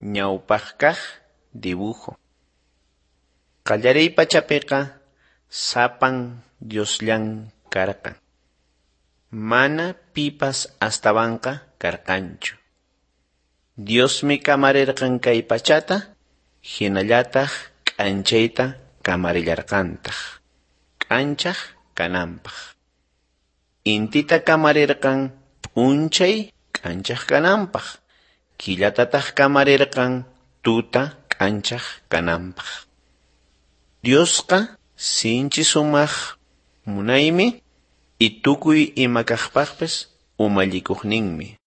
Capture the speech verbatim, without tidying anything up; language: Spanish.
ñawpaq kaq dibujo. Qallaray pachapiqa sapan Diosllan karqan. Mana pipas astawanqa karqanchu. Diosmi kamarirqan kay pachata, hinallataq k'anchayta kamarillarqantaq, k'anchaq kananpaq. Intita kamarirqan p'unchay k'anchaq kananpaq, killatataq kamarirqan tuta k'anchaq kananpaq. Diosqa sinchi sumaq munaymi y tukuy ima kaqpaqpis umalliqninmi.